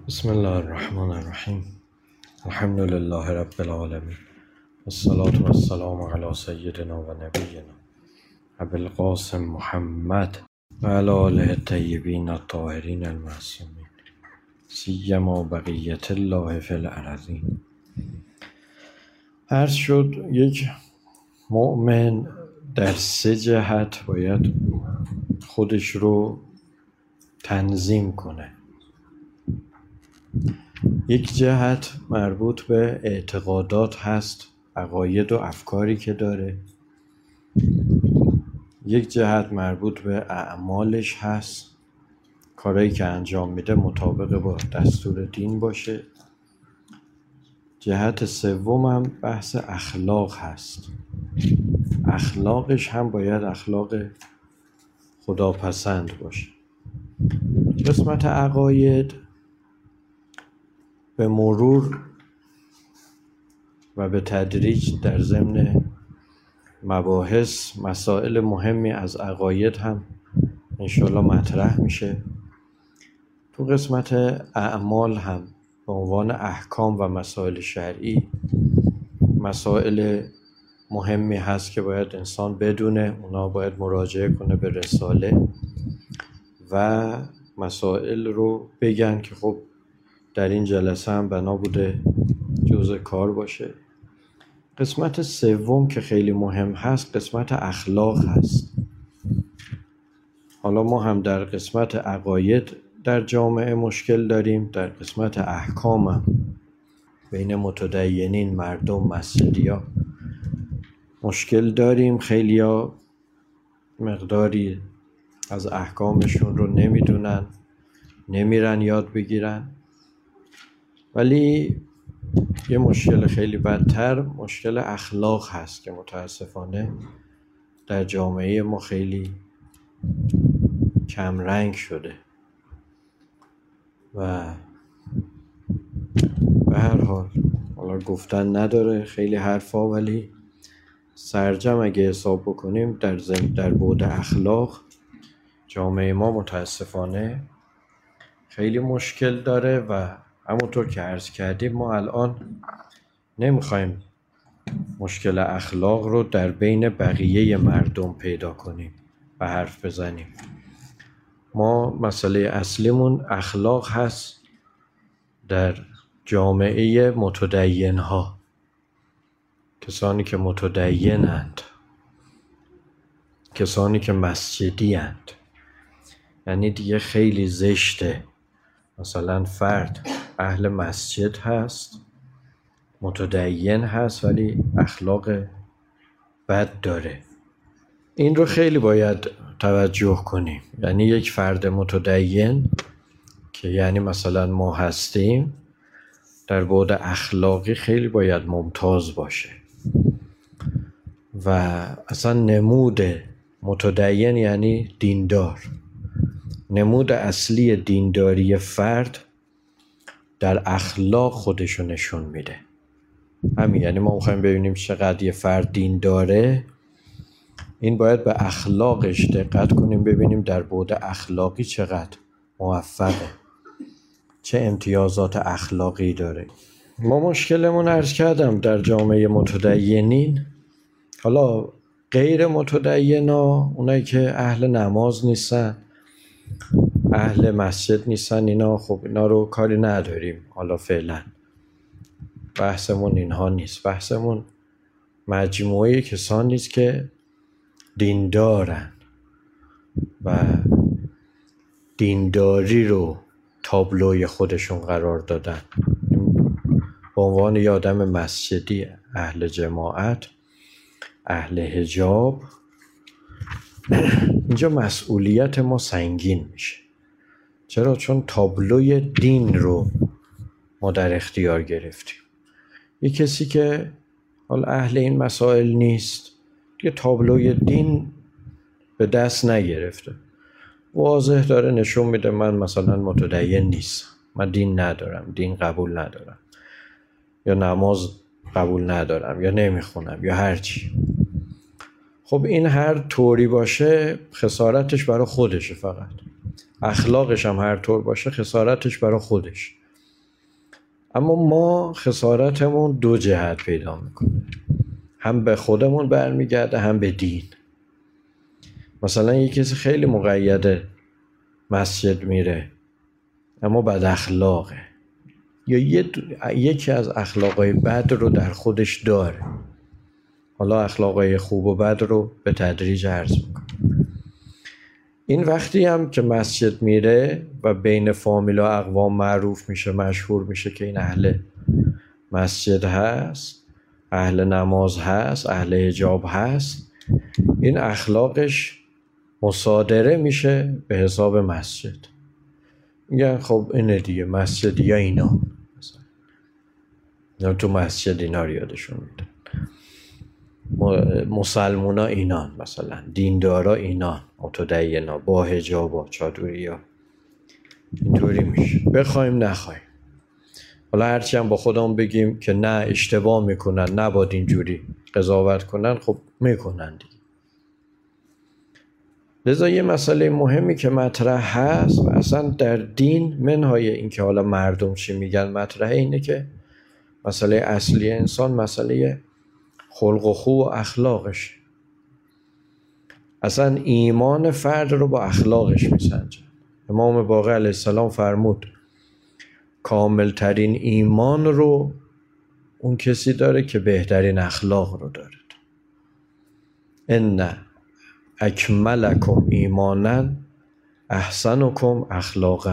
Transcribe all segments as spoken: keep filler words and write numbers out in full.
بسم الله الرحمن الرحیم. الحمد لله رب العالمین، والصلاة والسلام علی سیدنا و نبینا ابی القاسم محمد و علی آله الطیبین الطاهرین المعصومین، سیما بقیة الله فی الارضین. عرض شد یک مؤمن در سه جهت باید خودش رو تنظیم کنه. یک جهت مربوط به اعتقادات هست، عقاید و افکاری که داره. یک جهت مربوط به اعمالش هست، کارهایی که انجام میده مطابق با دستور دین باشه. جهت سوم هم بحث اخلاق هست، اخلاقش هم باید اخلاق خداپسند باشه. قسمت عقاید به مرور و به تدریج در ضمن مباحث مسائل مهمی از عقاید هم انشاءالله مطرح میشه. تو قسمت اعمال هم به عنوان احکام و مسائل شرعی مسائل مهمی هست که باید انسان بدونه، اونا باید مراجعه کنه به رساله و مسائل رو بگن که خب در این جلسه هم بنا بوده جزء کار باشه. قسمت سوم که خیلی مهم هست قسمت اخلاق هست. حالا ما هم در قسمت عقاید در جامعه مشکل داریم، در قسمت احکام هم بین متدینین مردم مسجدیا مشکل داریم. خیلیا مقداری از احکامشون رو نمیدونن، نمیرن یاد بگیرن. ولی یه مشکل خیلی بدتر مشکل اخلاق هست که متاسفانه در جامعه ما خیلی کم رنگ شده و به هر حال حالا گفتن نداره خیلی حرفا، ولی سرجم اگه حساب بکنیم در زم در بعد اخلاق جامعه ما متاسفانه خیلی مشکل داره و همونطور که عرض کردیم ما الان نمیخوایم مشکل اخلاق رو در بین بقیه مردم پیدا کنیم و حرف بزنیم. ما مسئله اصلیمون اخلاق هست در جامعه متدین ها، کسانی که متدینند، کسانی که مسجدی اند. یعنی دیگه خیلی زشته مثلا فرد اهل مسجد هست، متدین هست، ولی اخلاق بد داره. این رو خیلی باید توجه کنیم. یعنی یک فرد متدین که یعنی مثلا ما هستیم در بعد اخلاقی خیلی باید ممتاز باشه و اصلا نمود متدین یعنی دیندار. نمود اصلی دینداری فرد در اخلاق خودشو نشون میده. همین، یعنی ما میخوایم ببینیم چقدر یه فرد دین داره، این باید به اخلاقش دقت کنیم، ببینیم در بعد اخلاقی چقدر موفقه، چه امتیازات اخلاقی داره. ما مشکلمون عرض کردم در جامعه متدینین، حالا غیر متدینا، اونایی که اهل نماز نیستن، اهل مسجد نیستن، اینا خب اینا رو کاری نداریم. حالا فعلا بحثمون اینها نیست، بحثمون مجموعه کسانی است که دیندارن و دینداری رو تابلوی خودشون قرار دادن. به عنوان یه آدم مسجدی، اهل جماعت، اهل حجاب، اینجا مسئولیت ما سنگین میشه. چرا؟ چون تابلوی دین رو ما در اختیار گرفتیم. یه کسی که حال اهل این مسائل نیست دیگه تابلوی دین به دست نگرفته، واضح داره نشون میده من مثلا متدین نیستم، من دین ندارم، دین قبول ندارم، یا نماز قبول ندارم، یا نمیخونم، یا هرچی. خب این هر طوری باشه خسارتش برای خودشه، فقط اخلاقش هم هر طور باشه خسارتش برای خودش. اما ما خسارتمون دو جهت پیدا میکنه، هم به خودمون برمیگرده هم به دین. مثلا یک کسی خیلی مقیده مسجد میره اما بد اخلاقه، یا یکی از اخلاقای بد رو در خودش داره، حالا اخلاقای خوب و بد رو به تدریج عرض میکنه. این وقتی هم که مسجد میره و بین فامیل و اقوام معروف میشه، مشهور میشه که این اهل مسجد هست، اهل نماز هست، اهل حجاب هست، این اخلاقش مصادره میشه به حساب مسجد. میگن خب اینه دیگه مسجد یا اینا، مثلا تو مسجد اینا رو یادشون میدن، مسلمونا اینان، مثلا دیندارا اینان، متدینا با حجاب و چادریا، اینطوری میشه بخوایم نخوایم. حالا هرچی هم با خودمون بگیم که نه اشتباه میکنن، نباید اینجوری قضاوت کنن، خب میکنن دیگه. لذا یه مسئله مهمی که مطرح هست و اصلا در دین منهای این که حالا مردم چی میگن مطرحه، اینه که مسئله اصلی انسان مسئله خلق و خو و اخلاقش. اصلا ایمان فرد رو با اخلاقش میسنجه. امام باقر علیه السلام فرمود کامل ترین ایمان رو اون کسی داره که بهترین اخلاق رو داره. ان اکملکم ایمانا احسنکم اخلاقا.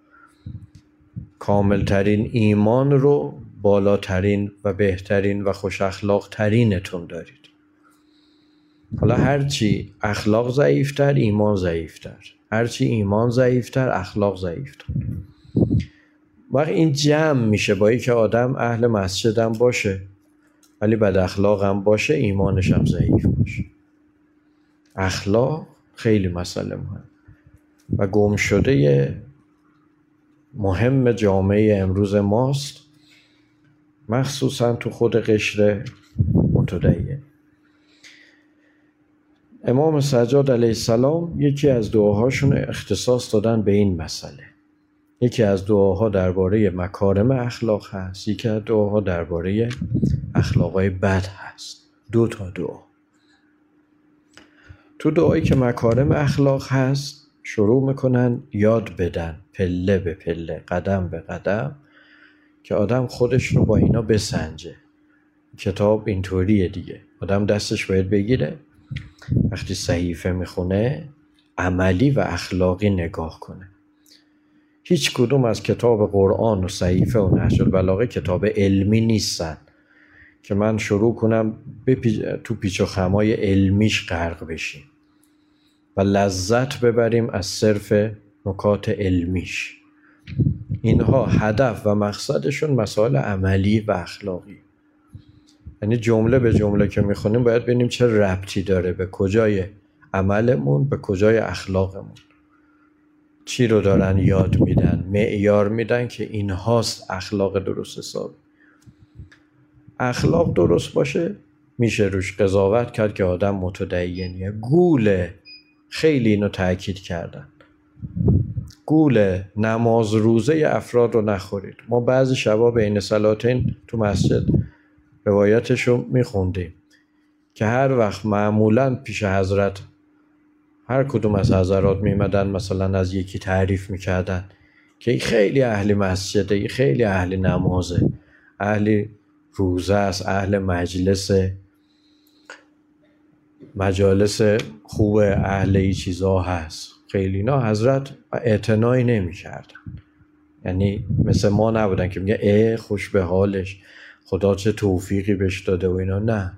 کامل ترین ایمان رو بالاترین و بهترین و خوش اخلاق ترینتون دارید. حالا هرچی اخلاق ضعیفتر ایمان ضعیفتر، هرچی ایمان ضعیفتر اخلاق ضعیفتر. وقت این جمع میشه با اینکه آدم اهل مسجد هم باشه ولی بد اخلاق هم باشه، ایمانش هم ضعیف باشه. اخلاق خیلی مسئله مهم و گم شده مهم جامعه امروز ماست، مخصوصا تو خود قشر متدین. امام سجاد علیه السلام یکی از دعاهاشون اختصاص دادن به این مسئله. یکی از دعاها درباره مکارم اخلاق هست، یکی از دعاها درباره اخلاقای بد هست. دو تا دعا. تو دعایی که مکارم اخلاق هست شروع میکنن یاد بدن پله به پله، قدم به قدم، که آدم خودش رو با اینا بسنجه. کتاب اینطوریه دیگه، آدم دستش باید بگیره وقتی صحیفه میخونه عملی و اخلاقی نگاه کنه. هیچ کدوم از کتاب قرآن و صحیفه و نهج البلاغه کتاب علمی نیستن که من شروع کنم تو پیچ و خمای علمیش غرق بشیم و لذت ببریم از صرف نکات علمیش. اینها هدف و مقصدشون مسائل عملی و اخلاقی. یعنی جمله به جمله که میخونیم باید ببینیم چه ربطی داره به کجای عملمون، به کجای اخلاقمون. چی رو دارن یاد میدن، معیار میدن که این هاست اخلاق درست حساب. اخلاق درست باشه میشه روش قضاوت کرد که آدم متدینیه. گوله، خیلی اینو تأکید کردن، گوله نماز روزه افراد رو نخورید. ما بعضی شبا بین صلاتین تو مسجد روایتشو میخوندیم که هر وقت معمولاً پیش حضرت هر کدوم از حضرات میمدن مثلا از یکی تعریف میکردن که خیلی اهل مسجده، خیلی اهل نمازه، اهل روزه است، اهل مجلس مجالس خوب، اهل ای چیزا هست. خیلی اینا حضرت اعتنایی نمی کردن. یعنی مثل ما نبودن که میگه ای خوش به حالش، خدا چه توفیقی بهش داده و اینا. نه،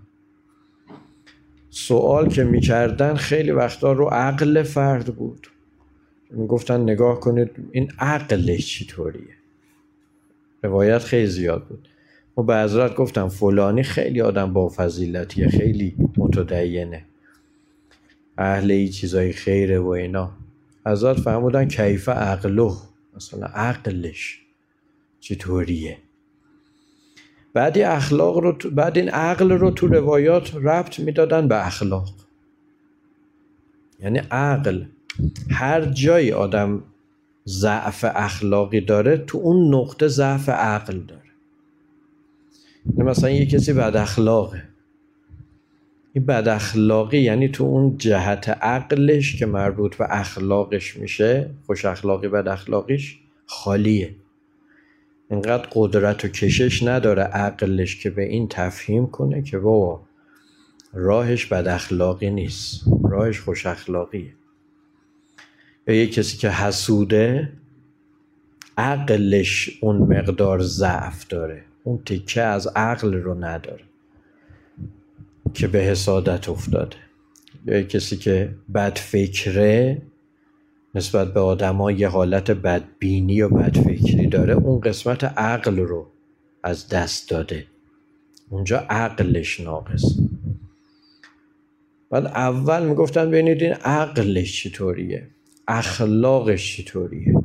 سوال که میکردن خیلی وقتا رو عقل فرد بود. میگفتن نگاه کنید این عقلش چطوریه. روایت خیلی زیاد بود. و به حضرت گفتم فلانی خیلی آدم با فضیلتیه، خیلی متدینه، اهل ای چیزای خیره و اینا. حضرت فهمودن کیف عقله، مثلا عقلش چطوریه. بعد این اخلاق رو تو بعد این عقل رو تو روایات ربط میدادن به اخلاق. یعنی عقل هر جایی آدم ضعف اخلاقی داره، تو اون نقطه ضعف عقل داره. مثلا یه کسی بد اخلاقه، این بد اخلاقی یعنی تو اون جهت عقلش که مربوط به اخلاقش میشه، خوش اخلاقی بد اخلاقیش خالیه. اینقدر قدرت و کشش نداره عقلش که به این تفهیم کنه که بابا راهش بد اخلاقی نیست، راهش خوش اخلاقیه. یا یه کسی که حسوده، عقلش اون مقدار ضعف داره، اون تکه از عقل رو نداره که به حسادت افتاده. یا یه کسی که بد فکره، نسبت به آدم ها یه حالت بدبینی و بدفکری داره، اون قسمت عقل رو از دست داده، اونجا عقلش ناقص. بعد اول میگفتن ببینید این عقلش چطوریه، اخلاقش چطوریه.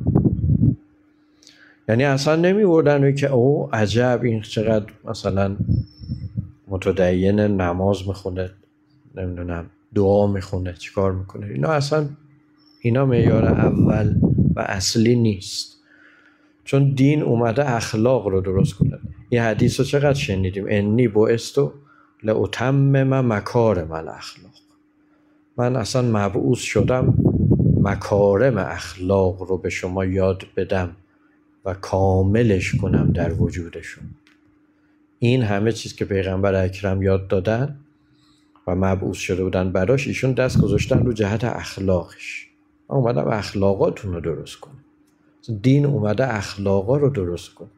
یعنی اصلا نمیوردن که او عجب این چقدر مثلا متدین، نماز میخونه، نمیدونم دعا میخونه، چیکار میکنه. اینا اصلا اینا معیار اول و اصلی نیست، چون دین اومده اخلاق رو درست کنه. این حدیث رو چقدر شنیدیم، انی بعثت لاتمم مکارم الاخلاق. من اصلا مبعوث شدم مکارم اخلاق رو به شما یاد بدم و کاملش کنم در وجودشون. این همه چیز که پیغمبر اکرم یاد دادن و مبعوث شده بودن براش، ایشون دست گذاشتن رو جهت اخلاقش. من اومدم اخلاقاتون رو درست کنم. دین اومده اخلاقا رو درست کنه.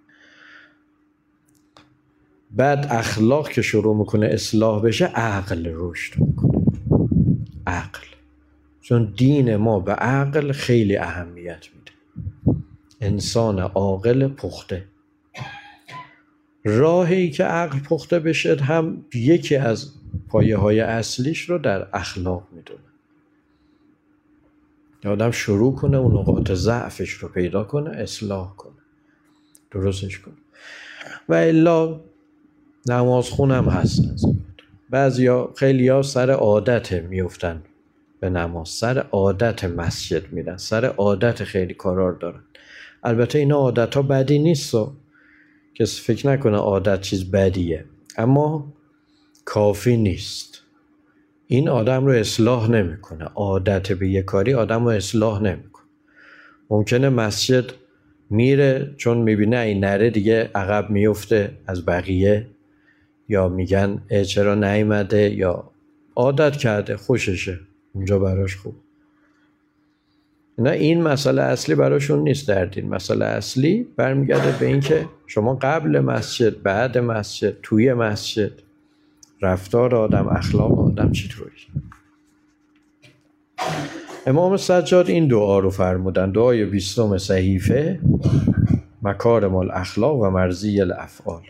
بعد اخلاق که شروع میکنه اصلاح بشه، عقل رشد میکنه. عقل، چون دین ما به عقل خیلی اهمیت میده. انسان عاقل پخته، راهی که عقل پخته بشه هم یکی از پایه های اصلیش رو در اخلاق میدونه. آدم شروع کنه اون نقاط ضعفش رو پیدا کنه، اصلاح کنه، درستش کنه. و الا نماز خونم هستن. بعضیا خیلیا سر عادت میفتن به نماز، سر عادت مسجد میرن، سر عادت خیلی کارار دارن. البته اینا عادت ها بدی نیست و کسی فکر نکنه عادت چیز بدیه، اما کافی نیست. این آدم رو اصلاح نمیکنه. عادت به یه کاری آدم رو اصلاح نمیکنه. ممکنه مسجد میره چون میبینه این نره دیگه عقب میفته از بقیه، یا میگن اه چرا نیامده، یا عادت کرده خوششه اونجا براش خوب. نه، این مسئله اصلی براشون نیست در دین. مسئله اصلی برمیگرده به این که شما قبل مسجد، بعد مسجد، توی مسجد، رفتار آدم، اخلاق آدم چطوری. امام سجاد این دعا رو فرمودن، دعای بیستم صحیفه، مکارم الاخلاق و مرضی الافعال.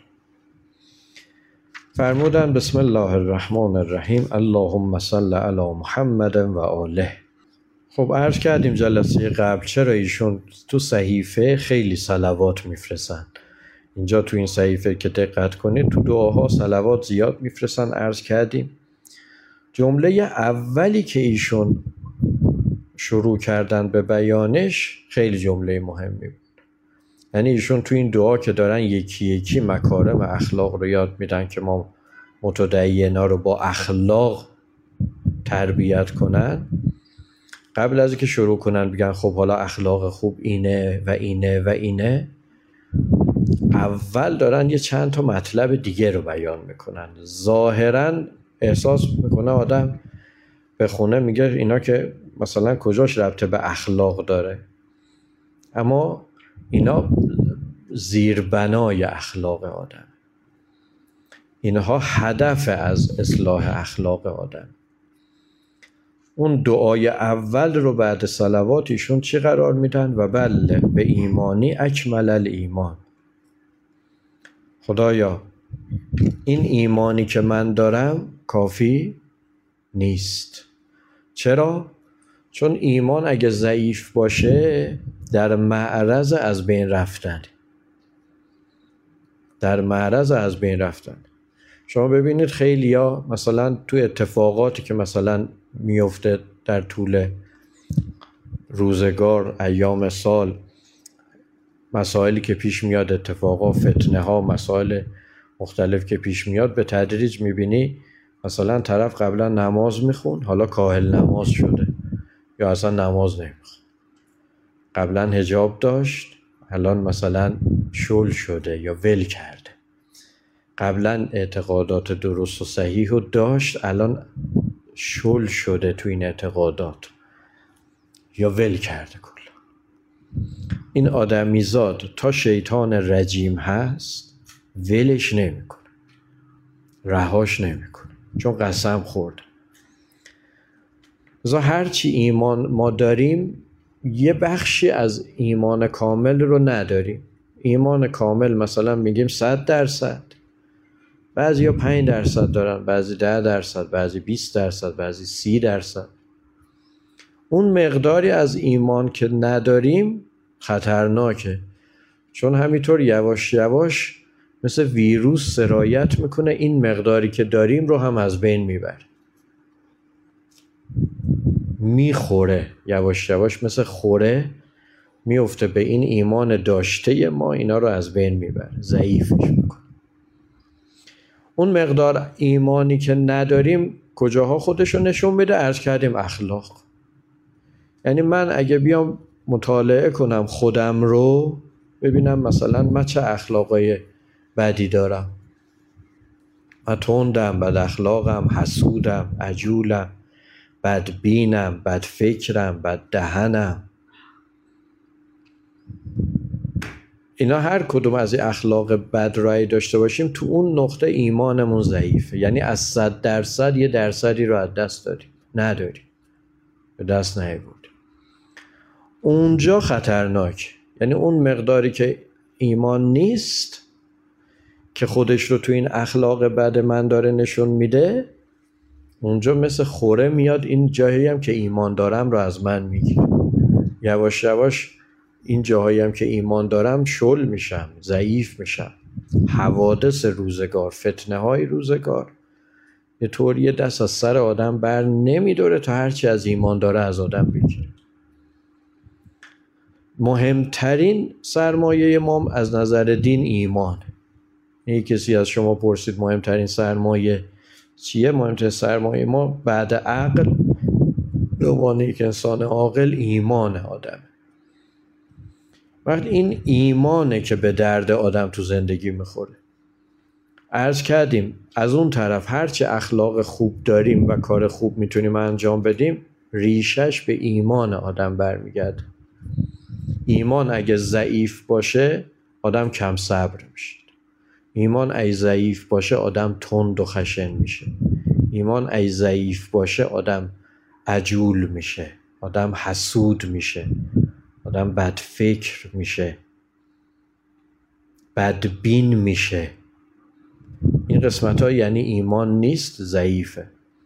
فرمودن بسم الله الرحمن الرحیم، اللهم صل علی محمد و آله. خب عرض کردیم جلسه قبل چرا ایشون تو صحیفه خیلی صلوات میفرستن. اینجا تو این صحیفه که دقت کنید تو دعاها صلوات زیاد میفرستن. عرض کردیم جمله اولی که ایشون شروع کردن به بیانش خیلی جمله مهمی بود. یعنی ایشون تو این دعا که دارن یکی یکی مکارم اخلاق رو یاد میدن که ما متدینا رو با اخلاق تربیت کنن، قبل از اینکه شروع کنن بگن خب حالا اخلاق خوب اینه و اینه و اینه، اول دارن یه چند تا مطلب دیگه رو بیان میکنن. ظاهرا احساس میکنه آدم به خونه میگه اینا که مثلا کجاش ربطه به اخلاق داره، اما اینا زیربنای اخلاق آدم، اینها هدف از اصلاح اخلاق آدم. اون دعای اول رو بعد صلوات ایشون چی قرار میدن؟ و بلغ به ایمانی اکمل الایمان. خدایا این ایمانی که من دارم کافی نیست. چرا؟ چون ایمان اگه ضعیف باشه در معرض از بین رفتن، در معرض از بین رفتن. شما ببینید خیلیا مثلا تو اتفاقاتی که مثلا میفته در طول روزگار، ایام سال، مسائلی که پیش میاد، اتفاقا، فتنه ها، مسائل مختلف که پیش میاد، به تدریج میبینی مثلا طرف قبلا نماز میخون، حالا کاهل نماز شده یا اصلا نماز نمیخون. قبلا حجاب داشت، الان مثلا شل شده یا ول کرده. قبلا اعتقادات درست و صحیح رو داشت، الان شل شده تو این اعتقادات یا ول کرده کلا. این آدمیزاد تا شیطان رجیم هست ولش نمیکنه، رهاش نمیکنه، چون قسم خورده. لذا هرچی ایمان ما داریم یه بخشی از ایمان کامل رو نداریم. ایمان کامل مثلا میگیم صد درصد، بعضی ها پنج درصد دارن، بعضی ده درصد، بعضی بیست درصد، بعضی سی درصد. اون مقداری از ایمان که نداریم خطرناکه، چون همینطور یواش یواش مثل ویروس سرایت میکنه، این مقداری که داریم رو هم از بین میبره، میخوره، یواش یواش مثل خوره میفته به این ایمان داشته ما، اینا رو از بین میبره، ضعیفش میکنه. اون مقدار ایمانی که نداریم کجاها خودشو نشون میده؟ عرض کردیم اخلاق. یعنی من اگه بیام مطالعه کنم خودم رو، ببینم مثلا من چه اخلاقای بدی دارم. من تندم، بد اخلاقم، حسودم، عجولم، بدبینم، بدفکرم، بددهنم. اینا هر کدوم از این اخلاق بد رای داشته باشیم، تو اون نقطه ایمانمون ضعیفه. یعنی از صد درصد یه درصدی رو از دست داریم، نداریم، به دست نیاوردیم. اونجا خطرناک، یعنی اون مقداری که ایمان نیست که خودش رو تو این اخلاق بد من داره نشون میده، اونجا مثل خوره میاد این جایی هم که ایمان دارم رو از من میگیره. یواش یواش این جاهایی هم که ایمان دارم شل میشم، ضعیف میشم. حوادث روزگار، فتنه های روزگار یه طوری دست از سر آدم بر نمیداره تا هرچی از ایمان داره از آدم بگیره. مهمترین سرمایه ما از نظر دین ایمانه. یه کسی از شما پرسید مهمترین سرمایه چیه؟ مهمترین سرمایه ما بعد عقل، به عنوان یک انسان عاقل، ایمان آدمه. وقت این ایمانه که به درد آدم تو زندگی میخوره. عرض کردیم از اون طرف هرچه اخلاق خوب داریم و کار خوب میتونیم انجام بدیم، ریشش به ایمان آدم برمیگرده. ایمان اگه ضعیف باشه آدم کم صبر میشه. ایمان اگه ضعیف باشه آدم تند و خشن میشه. ایمان اگه ضعیف باشه آدم عجول میشه، آدم حسود میشه، آدم بدفکر میشه، بدبین میشه. این قسمت ها یعنی ایمان نیست، ضعیفه.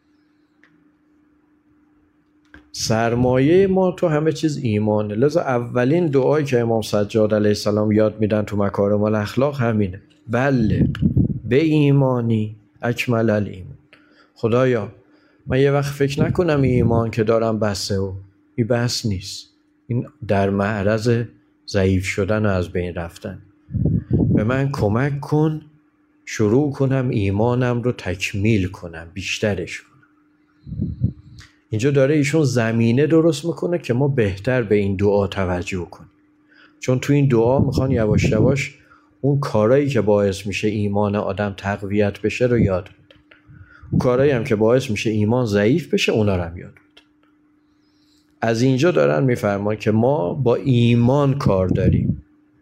سرمایه ما تو همه چیز ایمانه. لذا اولین دعایی که امام سجاد علیه السلام یاد میدن تو مکارم الاخلاق همینه: بلغ به ایمانی اکمل الایمان. خدایا من یه وقت فکر نکنم ایمان که دارم بسه، و این بس نیست، این در معرض ضعیف شدن و از بین رفتن. به من کمک کن شروع کنم ایمانم رو تکمیل کنم، بیشترش کنم. اینجا داره ایشون زمینه درست میکنه که ما بهتر به این دعا توجه کنیم، چون تو این دعا میخوان یواش یواش اون کارایی که باعث میشه ایمان آدم تقویت بشه رو یاد بدن. اون کارایی هم که باعث میشه ایمان ضعیف بشه اونا رو هم یاد بدن. از اینجا دارن میفرمان که ما با ایمان کار داریم.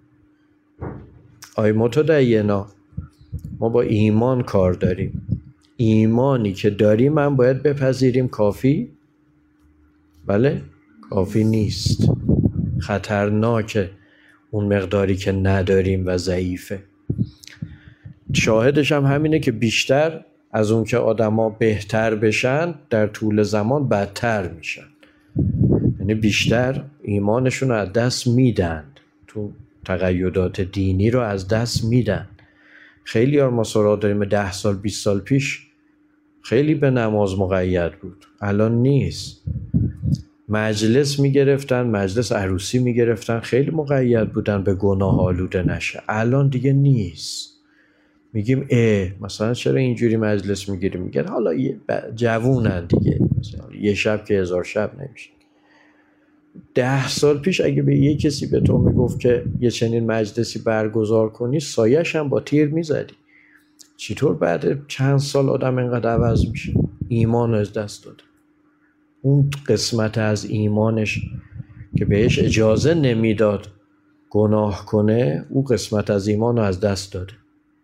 آی متدینا، ما با ایمان کار داریم. ایمانی که داریم هم باید بپذیریم کافی؟ بله، کافی نیست. خطرناکه اون مقداری که نداریم و ضعیفه. شاهدش هم همینه که بیشتر از اون که آدما بهتر بشن در طول زمان بدتر میشن. یعنی بیشتر ایمانشون رو از دست میدن، تو تقیدات دینی رو از دست میدن. خیلی ها ما سراغ داریم ده سال بیست سال پیش خیلی به نماز مقید بود، الان نیست. مجلس میگرفتن، مجلس عروسی میگرفتن، خیلی مقید بودن به گناه آلوده نشه. الان دیگه نیست. میگیم اه مثلا چرا اینجوری مجلس میگیریم؟ میگن حالا جوونن دیگه، مثلا یه شب که هزار شب نمیشه. ده سال پیش اگه به یه کسی به تو میگفت که یه چنین مجلسی برگزار کنی، سایش هم با تیر میزدی. چطور بعد چند سال آدم اینقدر عوض میشه؟ ایمان از دست داده. اون قسمت از ایمانش که بهش اجازه نمیداد گناه کنه، اون قسمت از ایمان رو از دست داده.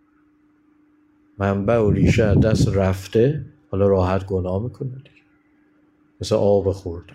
منبع و ریشه از دست رفته، حالا راحت گناه میکنه دیگه. مثل آب خوردن.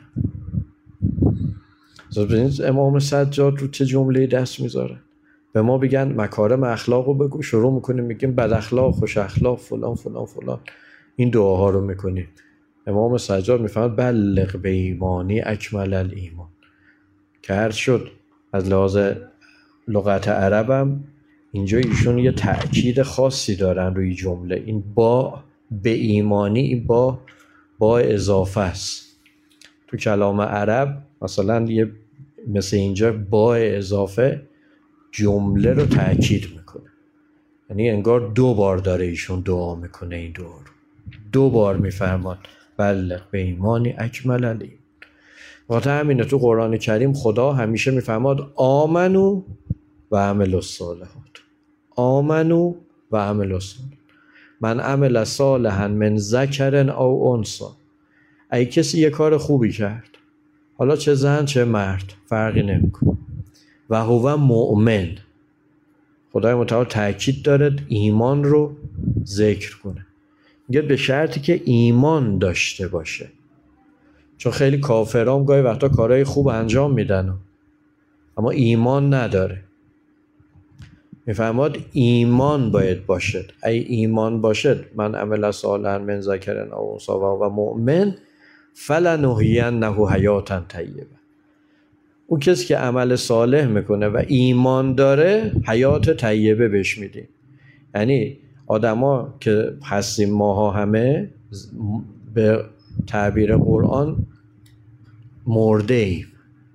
ببینید امام سجاد رو چه جمله دست میذاره. به ما بگن مکارم اخلاق رو بگو، شروع میکنیم میگیم بد اخلاق، خوش اخلاق، فلان فلان فلان، این دعاها رو میکنیم. امام سجاد میفهمد بلغ به ایمانی اکمل الایمان، که هر شد از لحاظ لغت عربم اینجا ایشون یه تأکید خاصی دارن روی جمله. این با به ایمانی، این با با اضافه است. تو کلام عرب مثلا یه مثل اینجا با اضافه جمله رو تأکید میکنه، یعنی انگار دو بار داره ایشون دعا میکنه. این دعا رو دو بار میفرمان بلغ به ایمانی اکمل الایمان. واقعا همینه. تو قرآن کریم خدا همیشه میفرماد آمنو و عملوا الصالحات، آمنو و عملوا الصالحات، من عمل صالحا من ذکر او انثی. ای کسی یه کار خوبی کرد، حالا چه زن چه مرد فرقی نمیکنه، و هو مؤمن، خدای متعال تأکید داره ایمان رو ذکر کنه. میگه به شرطی که ایمان داشته باشه. چون خیلی کافرام گاهی وقتا کارهای خوب انجام میدن اما ایمان نداره. میفرماد ایمان باید باشد. ای ایمان باشد، من عمل صالحا من ذکر او انثی و هو مؤمن فلنحیینه حیاتا طیبه. اون کسی که عمل صالح میکنه و ایمان داره، حیات طیبه بهش میدیم. یعنی آدما که هستیم ماها همه به تعبیر قرآن مرده ایم.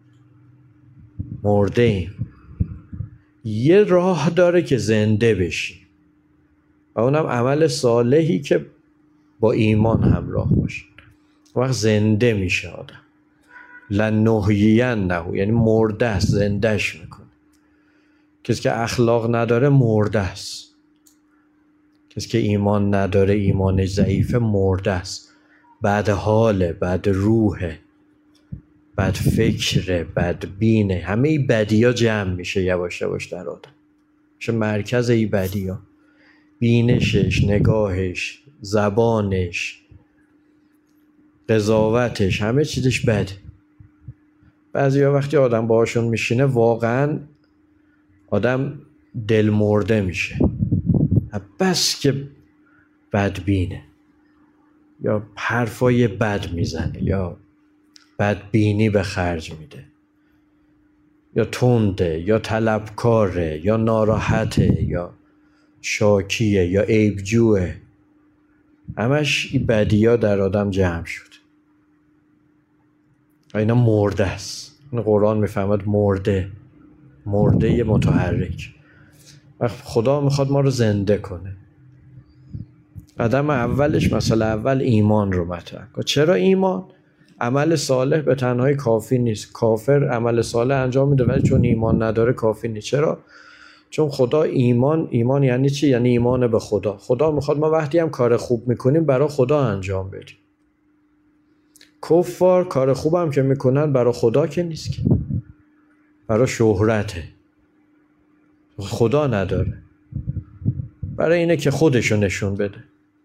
مرده ایم. یه راه داره که زنده بشیم و اونم عمل صالحی که با ایمان همراه باشه. وقت زنده میشه آدم. لنحیینه، یعنی مرده است، زندهش میکنه. کسی که اخلاق نداره مرده است. کسی که ایمان نداره، ایمانش ضعیفه، مرده است. بد حاله، بد روحه، بد فکره، بد بینه. همه ای بدی ها جمع میشه یواش یواش در آدم. چه مرکز ای بدی ها، بینشش، نگاهش، زبانش، قضاوتش، همه چیزش بده. بعضی ها وقتی آدم باهاشون میشینه واقعا آدم دل مرده میشه، بس که بدبینه یا حرفای بد میزنه یا بدبینی به خرج میده یا تنده یا طلبکاره یا ناراحته یا شاکیه یا عیبجوه. همش این بدی ها در آدم جمع شد. اینا مرده است. این قرآن میفهمد مرده، مرده متحرک. خدا میخواد ما رو زنده کنه. قدم اولش مثلا اول ایمان رو مطرح کن. چرا ایمان؟ عمل صالح به تنهایی کافی نیست. کافر عمل صالح انجام میده ولی چون ایمان نداره کافی نیست. چرا؟ چون خدا ایمان، ایمان یعنی چی؟ یعنی ایمان به خدا. خدا میخواد ما وقتی هم کار خوب میکنیم برای خدا انجام بدیم. کفار کار خوب هم که میکنن برای خدا که نیست، که برای شهرته، خدا نداره، برای اینه که خودشو نشون بده.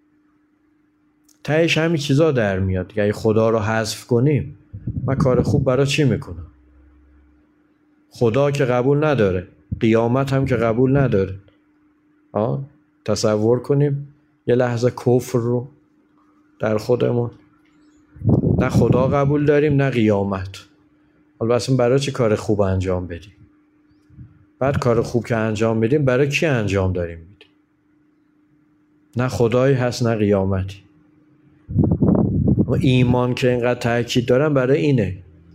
تهش همین چیزا در میاد. اگه خدا رو حذف کنیم من کار خوب برای چی میکنم؟ خدا که قبول نداره، قیامت هم که قبول نداره. آه؟ تصور کنیم یه لحظه کفر رو در خودمون. نه خدا قبول داریم نه قیامت. حالا اصلا برای چی کار خوب انجام بدیم؟ بعد کار خوب که انجام بدیم برای کی انجام داریم میدیم؟ نه خدایی هست نه قیامتی. و ایمان که اینقدر تأکید دارن برای اینه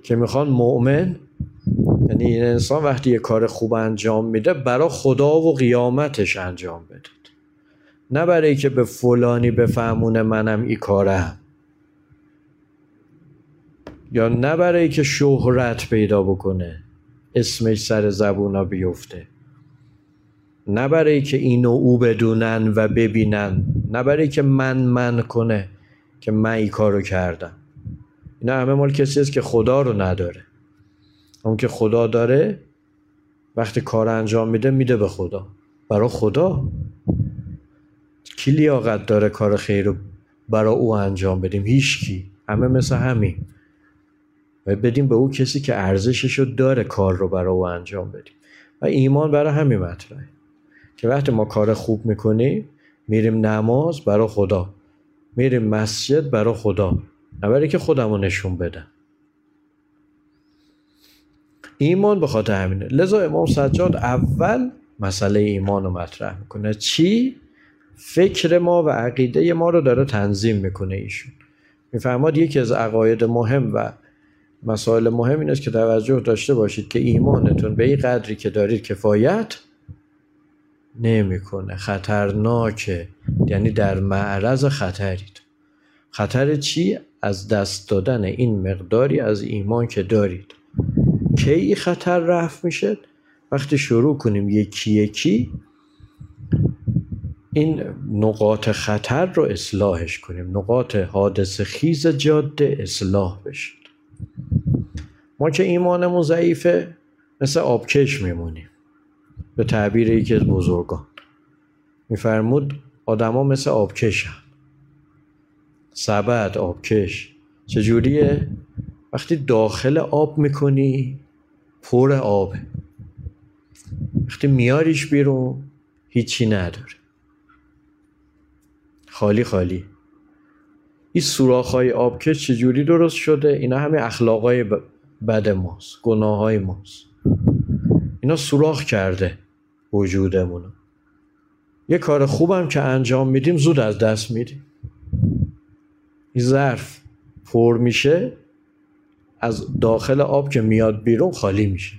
که میخوان مؤمن، یعنی این انسان وقتی یه کار خوب انجام میده برای خدا و قیامتش انجام بده، نه برای که به فلانی بفهمونه منم ای کارم، یا نه برای که شهرت پیدا بکنه اسمش سر زبونا بیفته، نه برای که اینو او بدونن و ببینن، نه برای که من من کنه که من ای کارو کردم. اینا همه مال کسی است که خدا رو نداره. اون که خدا داره وقتی کار انجام میده میده به خدا، برای خدا. کی لیاقت داره کار خیر رو برای او انجام بدیم؟ هیچ کی. همه مثل همین. و بدیم به او کسی که ارزششو داره کار رو برای او انجام بدیم. و ایمان برای همین مطرحه که وقتی ما کار خوب میکنیم میریم نماز برای خدا، میریم مسجد برای خدا، نه برای که خودمو نشون بدم. ایمان به خاطر همینه. لذا امام سجاد اول مسئله ایمان رو مطرح میکنه. چی؟ فکر ما و عقیده ما رو داره تنظیم میکنه ایشون. میفرماد یکی از عقاید مهم و مسائل مهم این است که توجه داشته باشید که ایمانتون به این قدری که دارید کفایت نمیکنه، خطرناکه، یعنی در معرض خطرید. خطر چی؟ از دست دادن این مقداری از ایمان که دارید. کی این خطر رفع میشه؟ وقتی شروع کنیم یکی یکی این نقاط خطر رو اصلاحش کنیم، نقاط حادثه خیز جاده اصلاح بشه. ما که ایمانمون ضعیفه مثل آبکش میمونیم. به تعبیر یکی از بزرگان میفرمود آدم ها مثل آبکش هم. سبد آبکش چجوریه؟ وقتی داخل آب میکنی پر آبه، وقتی میاریش بیرون هیچی نداره، خالی خالی. این سوراخ‌های آبکش چجوری درست شده؟ اینا همه اخلاقای بد ماست، گناههای ماست. اینا سوراخ کرده وجودمونو. یه کار خوبم که انجام میدیم زود از دست میدیم. این ظرف پر میشه، از داخل آب که میاد بیرون خالی میشه.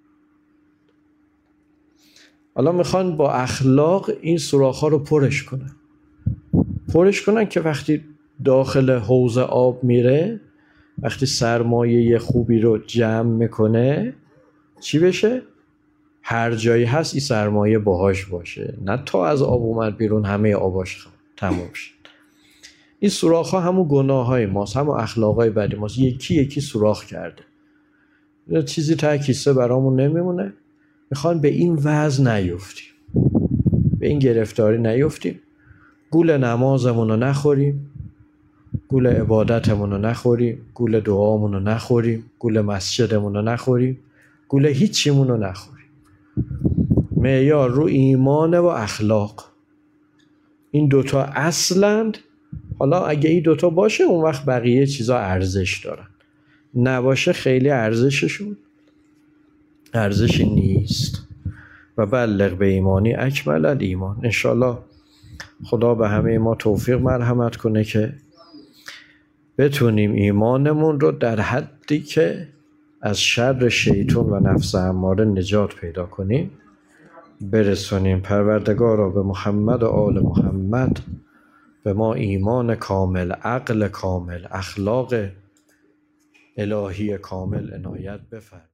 حالا میخوان با اخلاق این سوراخ‌ها رو پرش کنن. پرش کنن که وقتی داخل حوض آب میره، وقتی سرمایه خوبی رو جمع میکنه چی بشه؟ هر جایی هست این سرمایه باهاش باشه، نه تا از آب اومد بیرون همه آباش تموم شد. این سوراخ ها همون گناه های ماست، همون اخلاق های بدی ماست. یکی یکی سوراخ کرده، چیزی ته کیسه برامون نمیمونه. میخوان به این وضع نیفتیم، به این گرفتاری نیفتیم. گول نمازمون رو نخوریم، گول عبادتمون رو نخوریم، گول دعامون رو نخوریم، گول مسجدمون رو نخوریم، گول هیچیمون رو نخوریم. معیار رو ایمان و اخلاق، این دوتا اصلند. حالا اگه این دوتا باشه اون وقت بقیه چیزا ارزش دارن، نباشه خیلی ارزششون ارزشی نیست. و بلغ به ایمانی اکمل الایمان. انشالله خدا به همه ما توفیق مرحمت کنه که بتونیم ایمانمون رو در حدی که از شر شیطان و نفس اماره نجات پیدا کنیم برسونیم. پروردگارا به محمد و آل محمد به ما ایمان کامل، عقل کامل، اخلاق الهی کامل عنایت بفرما.